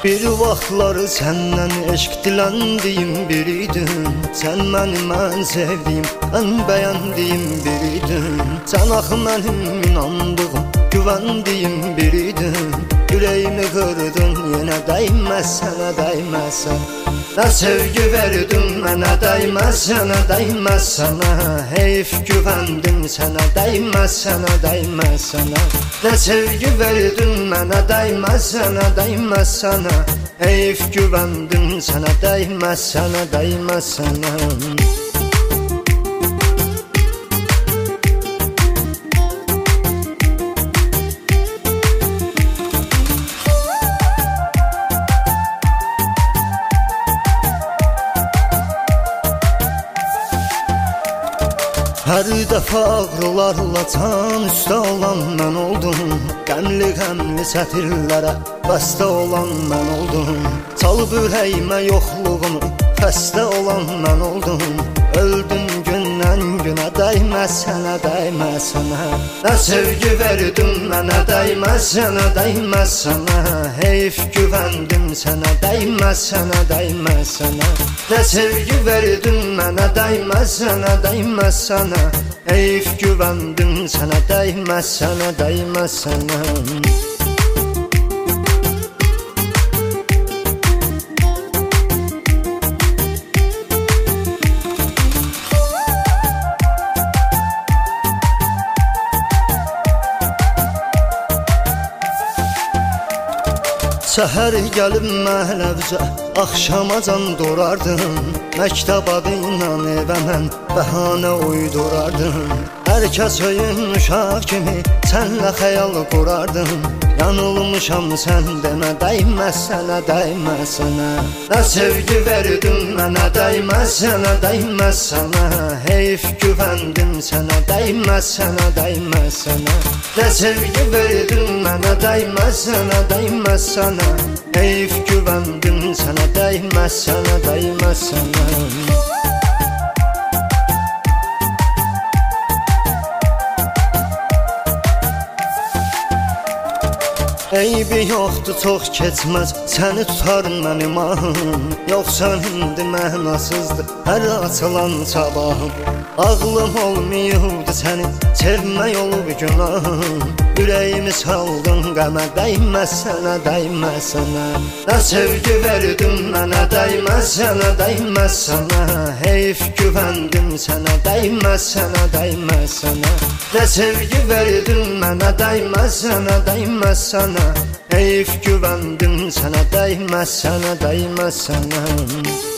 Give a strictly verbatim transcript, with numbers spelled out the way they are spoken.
Bir vaxtlar səndən eşq diləndiyim biriydin. Sən mənim ən sevdiyim, ən bəyəndiyim biriydin. Sən axı mənim inandığım, güvəndiyim biriydin. Ürəyimi qırdın, yenə dəyməz sənə, dəyməz sənə. Nə sevgi verdin mənə, dəyməz sənə, dəyməz sənə. Heyf güvəndim sənə, dəyməz sənə, dəyməz sənə. Nə sevgi verdin mənə, dəyməz sənə, dəyməz sənə. Heyf güvəndim sənə, dəyməz sənə, dəyməz sənə. Hər dəfə ağrılarla can üstə olan mən oldum. Qəmli-qəmli sətirlərə bəstə olan mən oldum. Çalıb ürəyimə yoxluğunu xəstə olan mən oldum. Öldüm gündən günə, dəyməz sənə, dəyməz sənə. Nə sevgi verdin mənə, dəyməz sənə, dəyməz sənə. Heyf güvəndim sənə, dəyməz sənə, dəyməz sənə. Nə sevgi verdin mənə, dəyməz sənə, dəyməz sənə. Heyf güvəndim sənə, dəyməz sənə, dəyməz sənə. Səhər gəlib məhləvcə, axşamacan durardın. Məktəb adıyla evə mən bəhanə uydurardın. Hər kəs öyün uşaq kimi sənlə xəyal qurardın. Yanılmışam sən demə, dəyməz sənə, dəyməz sənə. Nə sevgi verdin mənə, dəyməz sənə, dəyməz sənə. Heyf güvəndim sənə, dəyməz sənə, dəyməz sənə. Nə sevgi verdin mənə, dəyməz sənə, dəyməz sənə. Heyf güvəndim sənə, dəyməz sənə, dəyməz sənə. Eybi yoxdur, çox keçməz, səni tutar mənim ahım. Yoxsa indi mənasızdır hər açılan sabahım. Ağlım olmayıbdı səni sevmək olub günahım. Ürəyimi saldın qəmə, dəyməz sənə, dəyməz sənə. Nə sevgi verdin mənə, dəyməz sənə, dəyməz sənə. Heyf güvəndim sənə, dəyməz sənə, dəyməz sənə. Nə sevgi verdin mənə, dəyməz sənə, dəyməz sənə. Heyf güvəndim sənə, dəyməz sənə, dəyməz sənə.